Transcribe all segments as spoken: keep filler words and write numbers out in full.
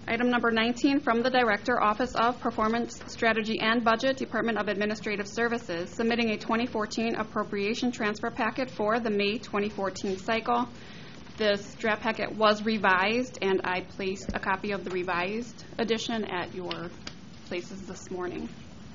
Item number nineteen, from the Director, Office of Performance Strategy and Budget, Department of Administrative Services, submitting a twenty fourteen appropriation transfer packet for the May twenty fourteen cycle. This draft packet was revised, and I placed a copy of the revised edition at your places this morning.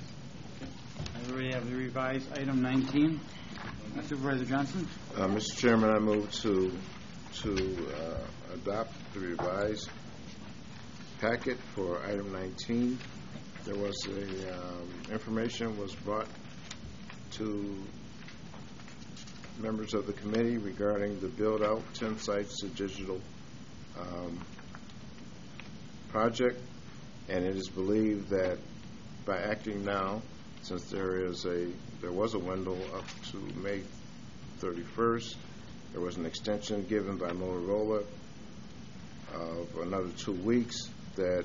I already have the revised item nineteen. Supervisor Johnson. Uh, Mister Chairman, I move to to uh, adopt the revised packet for item nineteen. There was a um, information was brought to members of the committee regarding the build out ten sites to digital um, project, and it is believed that by acting now, since there is a there was a window up to May thirty-first, there was an extension given by Motorola of another two weeks, that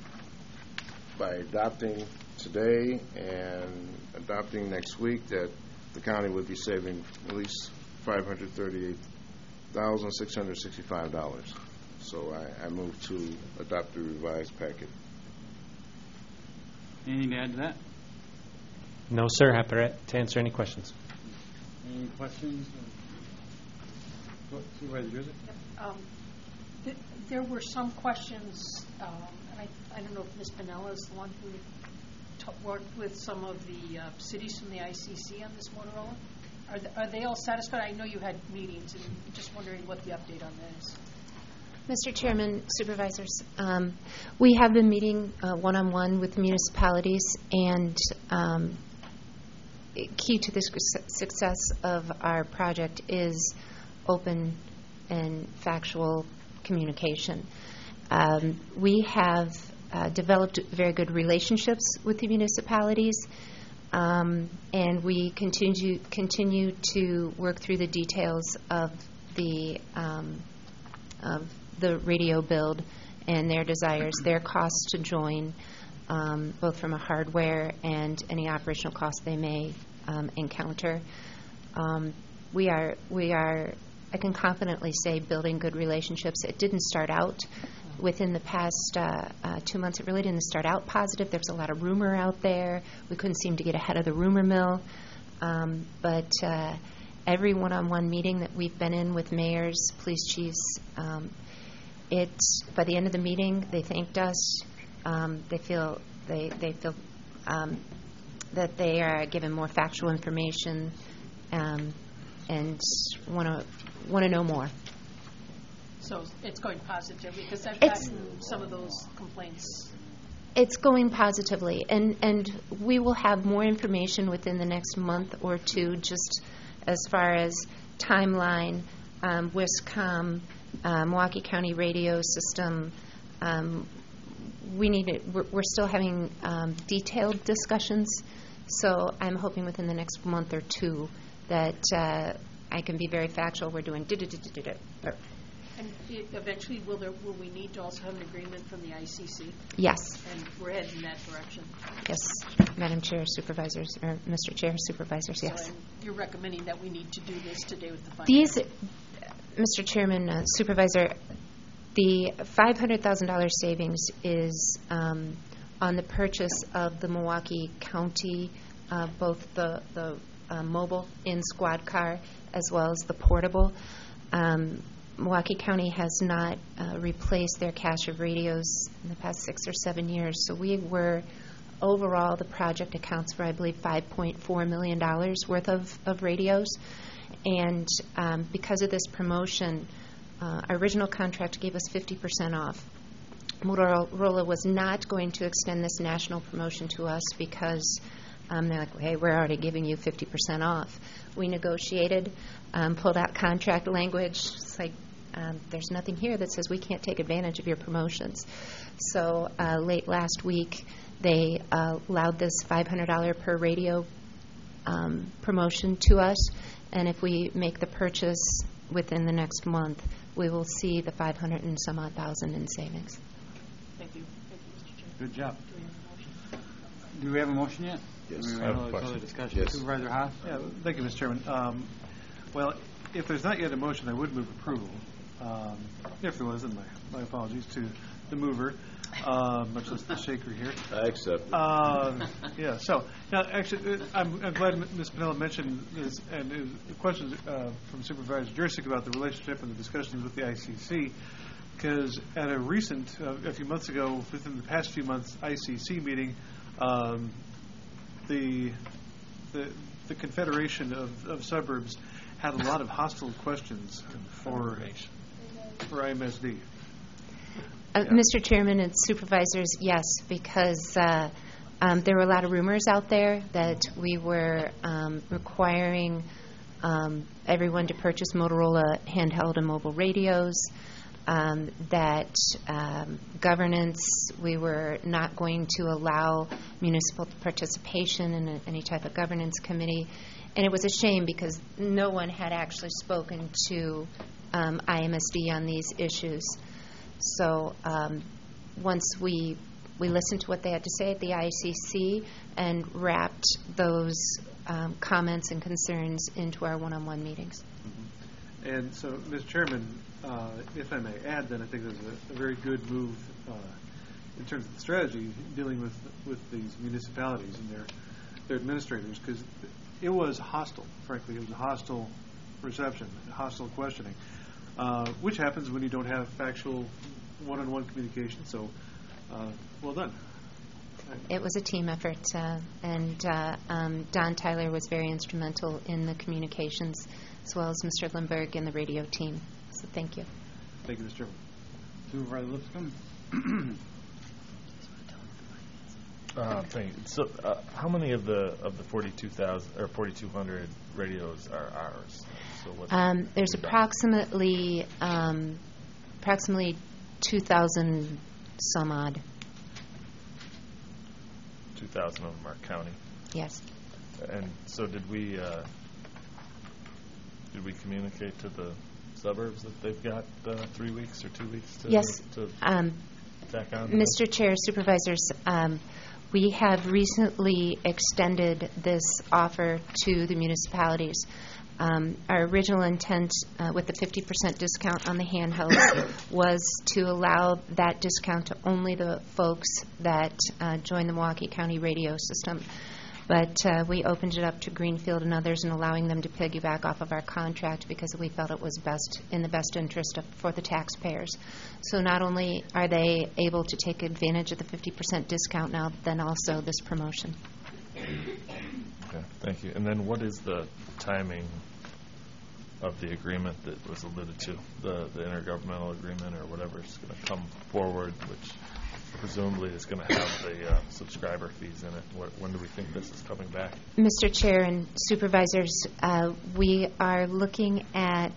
by adopting today and adopting next week, that the county would be saving at least five hundred thirty-eight thousand six hundred sixty-five dollars. So I, I move to adopt the revised packet. Anything to add to that? No, sir. Happy to answer any questions. Any questions? Supervisor Joseph? Um, th there were some questions, um, and I, I don't know if Miz Pinella is the one who t worked with some of the uh, cities from the I C C on this Motorola. Are, th are they all satisfied? I know you had meetings, and I'm just wondering what the update on that is. Mister Chairman, Supervisors, um, we have been meeting uh, one-on-one with municipalities, and um, key to the success of our project is open and factual communication. Um, we have uh, developed very good relationships with the municipalities, um, and we continue continue to work through the details of the um, of the radio build and their desires, their costs to join, um, both from a hardware and any operational costs they may um, encounter. Um, we are we are. I can confidently say building good relationships. It didn't start out within the past uh, uh, two months. It really didn't start out positive. There was a lot of rumor out there. We couldn't seem to get ahead of the rumor mill. Um, but uh, every one-on-one meeting that we've been in with mayors, police chiefs, um, it by the end of the meeting, they thanked us. Um, they feel they they feel um, that they are given more factual information um, and want to. want to know more. So it's going positively, because I've it's, gotten some of those complaints. It's going positively, and, and we will have more information within the next month or two, just as far as timeline, um, WISCOM, uh, Milwaukee County Radio System. Um, we need it. We're, we're still having um, detailed discussions, so I'm hoping within the next month or two that uh, I can be very factual. We're doing da-da-da-da-da-da. And eventually, will there will we need to also have an agreement from the I C C? Yes. And we're heading in that direction. Yes, Madam Chair, Supervisors, or Mister Chair, Supervisors. So yes. You're recommending that we need to do this today with the finance. These, Mister Chairman, uh, Supervisor, the five hundred thousand dollars savings is um, on the purchase of the Milwaukee County, uh, both the the uh, mobile in squad car as well as the portable. Um, Milwaukee County has not uh, replaced their cache of radios in the past six or seven years. So we were, overall, the project accounts for, I believe, five point four million dollars worth of, of radios. And um, because of this promotion, uh, our original contract gave us fifty percent off. Motorola was not going to extend this national promotion to us because Um, they're like, hey, we're already giving you fifty percent off. We negotiated, um, pulled out contract language. It's like, um, there's nothing here that says we can't take advantage of your promotions. So uh, late last week, they uh, allowed this five hundred dollars per radio um, promotion to us. And if we make the purchase within the next month, we will see the five hundred and some odd thousand in savings. Thank you. Thank you, Mister Chair. Good job. Do we have a motion? Do we have a motion yet? Yes. We I have a have question. further discussion. Yes. Supervisor Haas? Yeah, thank you, Mister Chairman. Um, well, if there's not yet a motion, I would move approval. Um, if there was, then my, my apologies to the mover. uh, much less the shaker here. I accept it. Um, yeah, so, now, actually, uh, I'm, I'm glad Miz Pinella mentioned this, and uh, the questions uh, from Supervisor Jurczyk about the relationship and the discussions with the I C C, because at a recent, uh, a few months ago, within the past few months, I C C meeting, um, the, the the Confederation of, of Suburbs had a lot of hostile questions for, for I M S D. Uh, Yeah. Mister Chairman and Supervisors, yes, because uh, um, there were a lot of rumors out there that we were um, requiring um, everyone to purchase Motorola handheld and mobile radios, um, that um, governance, we were not going to allow municipal participation in a, any type of governance committee. And it was a shame because no one had actually spoken to um, I M S D on these issues. So um, once we we listened to what they had to say at the I C C and wrapped those um, comments and concerns into our one-on-one meetings. And so, Mister Chairman, uh, if I may add, then I think there's a, a very good move uh, in terms of the strategy dealing with with these municipalities and their their administrators, because it was hostile. Frankly, it was a hostile reception, hostile questioning, uh, which happens when you don't have factual one-on-one communication. So, uh, well done. It was a team effort, uh, and uh, um, Don Tyler was very instrumental in the communications, as well as Mister Lindberg and the radio team. So thank you. Thank you, Mister Chairman. Supervisor Lipscomb? Uh, thank you. So, uh, how many of the of the forty-two thousand or forty-two hundred radios are ours? So what's Um, there's the- approximately um, approximately two thousand some odd. two thousand of them are county. Yes. And so, did we uh, did we communicate to the suburbs that they've got uh, three weeks or two weeks to Yes. to Um, tack on? Mister Chair, Supervisors, um, we have recently extended this offer to the municipalities. Um, our original intent uh, with the fifty percent discount on the handhelds was to allow that discount to only the folks that uh, join the Milwaukee County radio system. But uh, we opened it up to Greenfield and others and allowing them to piggyback off of our contract because we felt it was best in the best interest of, for the taxpayers. So not only are they able to take advantage of the fifty percent discount now, then also this promotion. Okay, thank you. And then, what is the timing of the agreement that was alluded to, the the intergovernmental agreement or whatever is going to come forward, which presumably is going to have the uh, subscriber fees in it? What, when do we think this is coming back? Mister Chair and Supervisors, uh, we are looking at,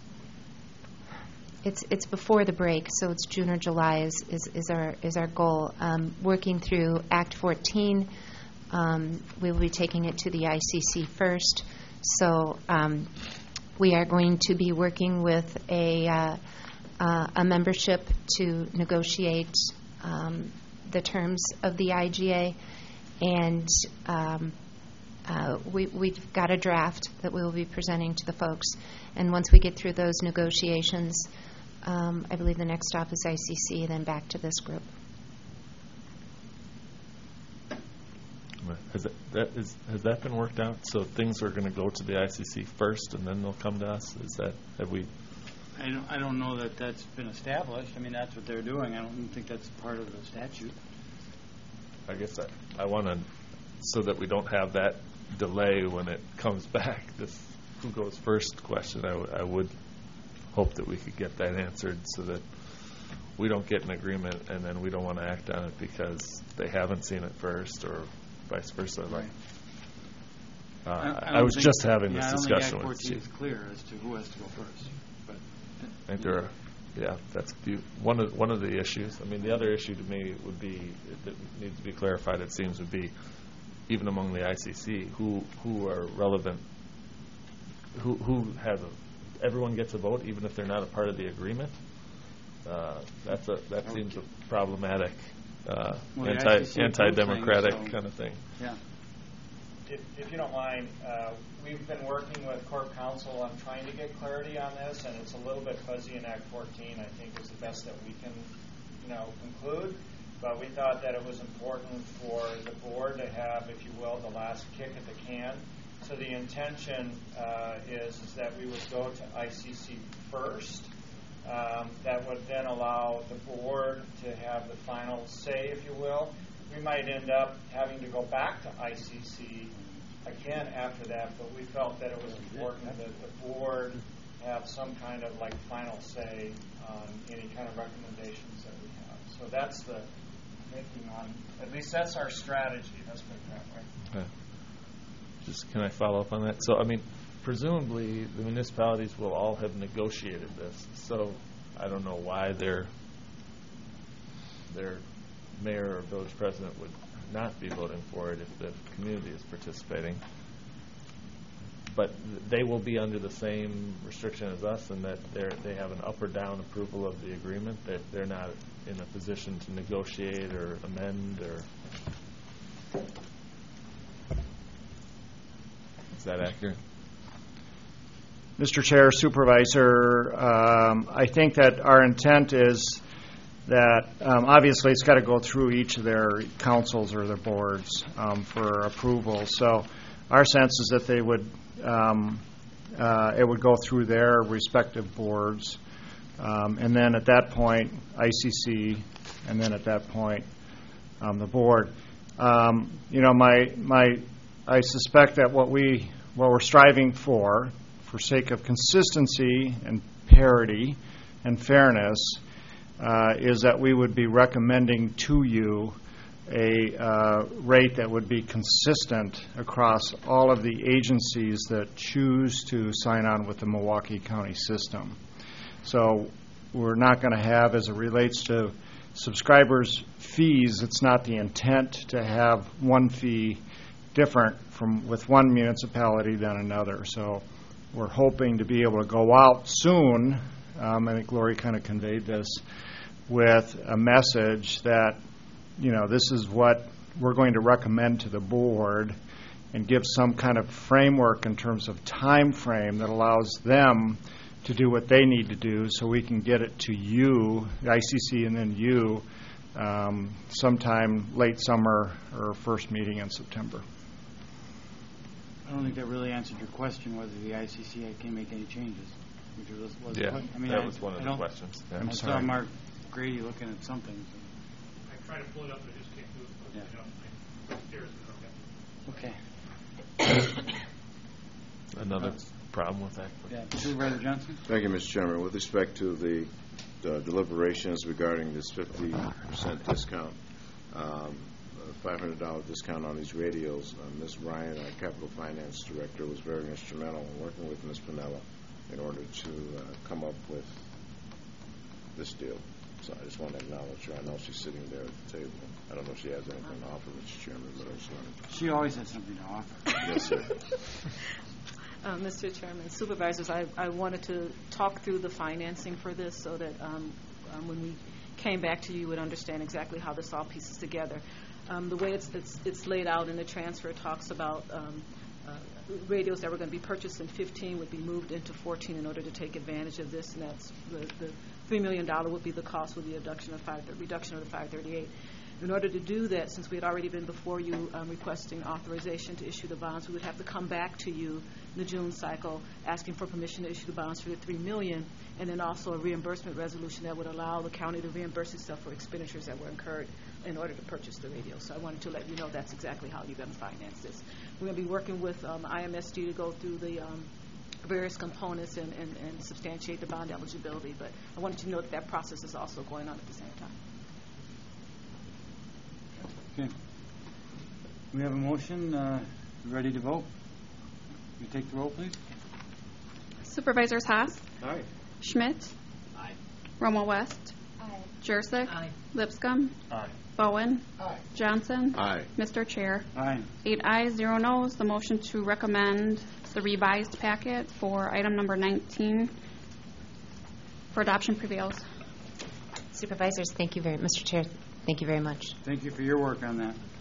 it's it's before the break, so it's June or July is, is, is our is our goal. Um, working through Act fourteen, um, we will be taking it to the I C C first. So um, we are going to be working with a uh, uh, a membership to negotiate um, the terms of the I G A, and um, uh, we, we've got a draft that we will be presenting to the folks. And once we get through those negotiations, um, I believe the next stop is I C C, then back to this group. Has that, that is has that been worked out? So things are going to go to the I C C first, and then they'll come to us. Is that have we? I don't, I don't know that that's been established. I mean, that's what they're doing. I don't think that's part of the statute. I guess I, I want to, so that we don't have that delay when it comes back, this who goes first question, I, w- I would hope that we could get that answered so that we don't get an agreement and then we don't want to act on it because they haven't seen it first or vice versa. Like, uh, I, I, I was think, just having yeah, this I don't discussion think Act with fourteen Chief. is clear as to who has to go first. But I think there are, yeah, that's the- one of one of the issues. I mean, the other issue to me would be that needs to be clarified. It seems would be even among the I C C who who are relevant, who who has a, everyone gets a vote even if they're not a part of the agreement. Uh, that's a that seems a problematic, uh, Well, the anti I C C anti-democratic votes thing, so- kind of thing. yeah. If, if you don't mind, uh, we've been working with Corp Counsel on trying to get clarity on this, and it's a little bit fuzzy in Act fourteen. I think is the best that we can, you know, conclude. but we thought that it was important for the board to have, if you will, the last kick at the can. So the intention uh, is, is that we would go to I C C first. Um, that would then allow the board to have the final say, if you will. We might end up having to go back to I C C again after that, but we felt that it was important that the board have some kind of like final say on any kind of recommendations that we have. So that's the thinking on, at least that's our strategy. Let's put it that way. Okay. Just can I follow up on that? So, I mean, presumably the municipalities will all have negotiated this. So I don't know why their their mayor or village president would not be voting for it if the community is participating. But they will be under the same restriction as us, in that they they have an up or down approval of the agreement. That they're not in a position to negotiate or amend or. Is that accurate? Mister Chair, Supervisor, um, I think that our intent is that um, obviously it's got to go through each of their councils or their boards um, for approval. So our sense is that they would, um, uh, it would go through their respective boards, um, and then at that point I C C, and then at that point um, the board. Um, you know, my my I suspect that what we what we're striving for, for sake of consistency and parity and fairness, uh, is that we would be recommending to you a uh, rate that would be consistent across all of the agencies that choose to sign on with the Milwaukee County system. So we're not going to have, as it relates to subscribers' fees, it's not the intent to have one fee different from with one municipality than another. So we're hoping to be able to go out soon, um, I think Lori kind of conveyed this, with a message that, you know, this is what we're going to recommend to the board, and give some kind of framework in terms of time frame that allows them to do what they need to do so we can get it to you, the I C C, and then you um, sometime late summer or first meeting in September. I don't think that really answered your question, whether the I C C can make any changes. Which was, was Yeah, I mean, that I, was one of I the don't- questions. Yeah. I'm I sorry. saw Mark Grady looking at something. I tried to pull it up, but I just can't do it. Yeah. You know, my stairs are okay. Okay. Another problem with that? Yeah. Supervisor Johnson? Thank you, Mister Chairman. With respect to the, the deliberations regarding this fifty percent discount, um, five hundred dollars discount on these radios, uh, Miz Ryan, our Capital Finance Director, was very instrumental in working with Miz Pinella in order to uh, come up with this deal. So I just want to acknowledge her. I know she's sitting there at the table. I don't know if she has anything to offer, Mister Chairman, but I just wanted to. She always has something to offer. Yes, sir. Uh, Mister Chairman, Supervisors, I, I wanted to talk through the financing for this so that um, um, when we came back to you, you would understand exactly how this all pieces together. Um, the way it's, it's, it's laid out in the transfer talks about um, uh, radios that were going to be purchased in fifteen would be moved into fourteen in order to take advantage of this, and that's the, the three million dollars would be the cost with the reduction of, five, reduction of the five thirty-eight. In order to do that, since we had already been before you um, requesting authorization to issue the bonds, we would have to come back to you in the June cycle asking for permission to issue the bonds for the three million dollars, and then also a reimbursement resolution that would allow the county to reimburse itself for expenditures that were incurred in order to purchase the radio. So I wanted to let you know that's exactly how you're going to finance this. We're going to be working with um, I M S D to go through the um, various components and, and, and substantiate the bond eligibility, but I wanted you to know that that process is also going on at the same time. Okay. We have a motion. Uh, ready to vote? You take the roll, please. Supervisors Haas, Aye. Schmidt, Aye. Romo West, Aye. Jurassic, Aye. Lipscomb, Aye. Bowen, Aye. Johnson, Aye. Mister Chair. Aye. Eight ayes, zero noes. The motion to recommend the revised packet for item number nineteen for adoption prevails. Supervisors, thank you very, Mister Chair, thank you very much. Thank you for your work on that.